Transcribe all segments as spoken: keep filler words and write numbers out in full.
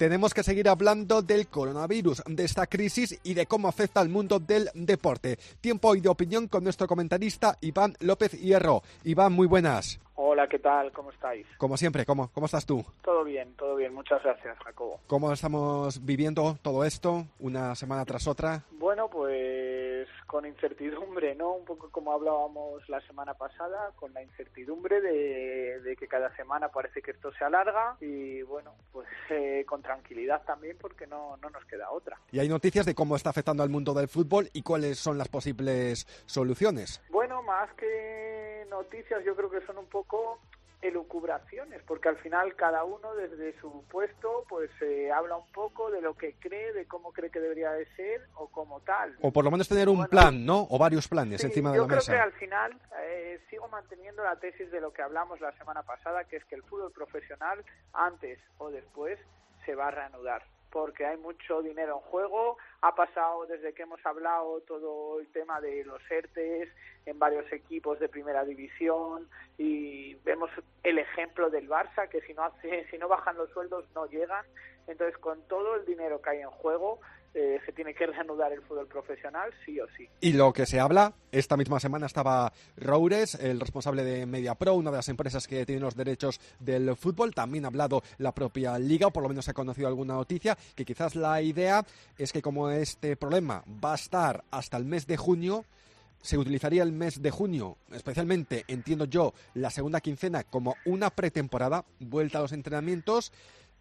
tenemos que seguir hablando del coronavirus, de esta crisis y de cómo afecta al mundo del deporte. Tiempo y de opinión con nuestro comentarista Iván López Hierro. Iván, muy buenas. Hola, ¿qué tal? ¿Cómo estáis? Como siempre, ¿cómo, cómo estás tú? Todo bien, todo bien. Muchas gracias, Jacobo. ¿Cómo estamos viviendo todo esto, una semana tras otra? Bueno, pues con incertidumbre, ¿no? Un poco como hablábamos la semana pasada, con la incertidumbre de, de que cada semana parece que esto se alarga y, bueno, pues eh, con tranquilidad también porque no, no nos queda otra. Y hay noticias de cómo está afectando al mundo del fútbol y cuáles son las posibles soluciones. Bueno, más que noticias, yo creo que son un poco elucubraciones, porque al final cada uno desde su puesto pues eh, habla un poco de lo que cree, de cómo cree que debería de ser o como tal. O por lo menos tener un bueno, plan, ¿no? O varios planes sí, encima de la mesa. Yo creo que al final eh, sigo manteniendo la tesis de lo que hablamos la semana pasada, que es que el fútbol profesional antes o después se va a reanudar, porque hay mucho dinero en juego. Ha pasado desde que hemos hablado todo el tema de los ERTES en varios equipos de primera división y vemos el ejemplo del Barça, que si no hace, si no bajan los sueldos no llegan. Entonces, con todo el dinero que hay en juego, eh, se tiene que reanudar el fútbol profesional sí o sí. Y lo que se habla, esta misma semana estaba Roures, el responsable de MediaPro, una de las empresas que tienen los derechos del fútbol. También ha hablado la propia Liga, o por lo menos se ha conocido alguna noticia, que quizás la idea es que como este problema va a estar hasta el mes de junio, se utilizaría el mes de junio, especialmente, entiendo yo, la segunda quincena como una pretemporada, vuelta a los entrenamientos,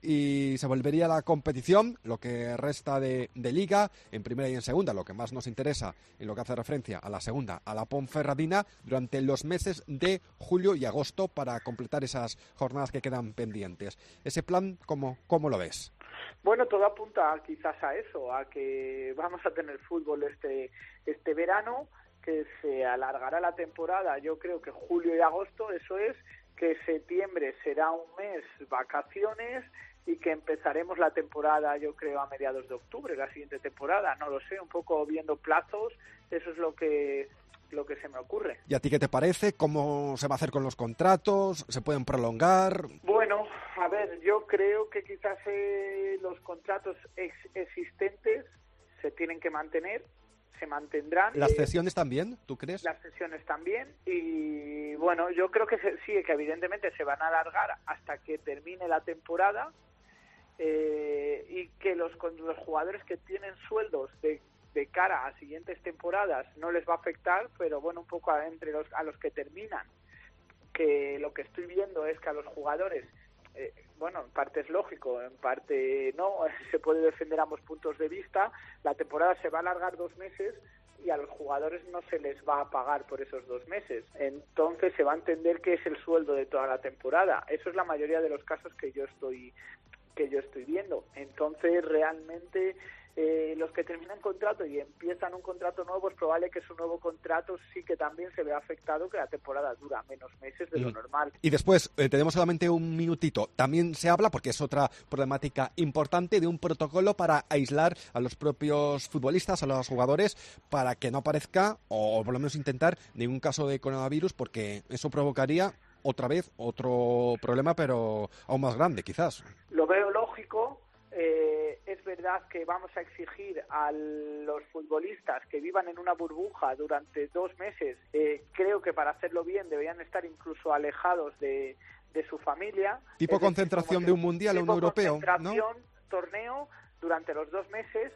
y se volvería a la competición, lo que resta de, de Liga, en primera y en segunda, lo que más nos interesa en lo que hace referencia a la segunda, a la Ponferradina, durante los meses de julio y agosto para completar esas jornadas que quedan pendientes. Ese plan, ¿cómo, cómo lo ves? Bueno, todo apunta quizás a eso, a que vamos a tener fútbol este, este verano, que se alargará la temporada, yo creo que julio y agosto, eso es, que septiembre será un mes vacaciones y que empezaremos la temporada, yo creo, a mediados de octubre, la siguiente temporada, no lo sé, un poco viendo plazos, eso es lo que lo que se me ocurre. ¿Y a ti qué te parece? ¿Cómo se va a hacer con los contratos? ¿Se pueden prolongar? Bueno, a ver, yo creo que quizás eh, los contratos ex existentes se tienen que mantener, se mantendrán. ¿Las cesiones también, tú crees? Las cesiones también, y bueno, yo creo que se, sí, que evidentemente se van a alargar hasta que termine la temporada, eh, y que los, los jugadores que tienen sueldos de, de cara a siguientes temporadas no les va a afectar, pero bueno, un poco a, entre los, a los que terminan, que lo que estoy viendo es que a los jugadores, eh, bueno, en parte es lógico, en parte no, se puede defender ambos puntos de vista, la temporada se va a alargar dos meses y a los jugadores no se les va a pagar por esos dos meses, entonces se va a entender que es el sueldo de toda la temporada, eso es la mayoría de los casos que yo estoy que yo estoy viendo, entonces realmente Eh, los que terminan contrato y empiezan un contrato nuevo, es probable que su nuevo contrato sí que también se vea afectado, que la temporada dura menos meses de lo normal. Y después, eh, tenemos solamente un minutito, también se habla, porque es otra problemática importante, de un protocolo para aislar a los propios futbolistas, a los jugadores, para que no aparezca, o por lo menos intentar, ningún caso de coronavirus, porque eso provocaría otra vez otro problema, pero aún más grande, quizás. Lo veo lógico. Eh, es verdad que vamos a exigir a los futbolistas que vivan en una burbuja durante dos meses. Eh, creo que para hacerlo bien deberían estar incluso alejados de, de su familia. Tipo es concentración decir, de un mundial o un europeo, concentración, ¿no? Torneo durante los dos meses,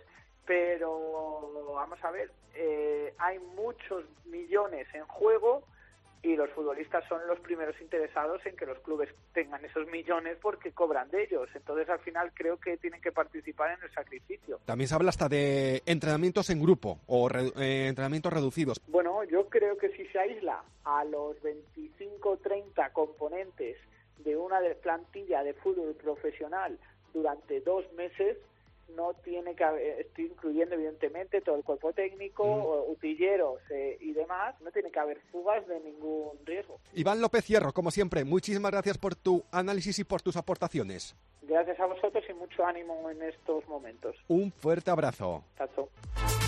pero vamos a ver, eh, hay muchos millones en juego. Y los futbolistas son los primeros interesados en que los clubes tengan esos millones porque cobran de ellos. Entonces, al final, creo que tienen que participar en el sacrificio. También se habla hasta de entrenamientos en grupo o re, eh, entrenamientos reducidos. Bueno, yo creo que si se aísla a los veinticinco o treinta componentes de una plantilla de fútbol profesional durante dos meses, no tiene que haber, estoy incluyendo evidentemente todo el cuerpo técnico, mm. utilleros eh, y demás, no tiene que haber fugas de ningún riesgo. Iván López Hierro, como siempre, muchísimas gracias por tu análisis y por tus aportaciones. Gracias a vosotros y mucho ánimo en estos momentos. Un fuerte abrazo. Chao, chao.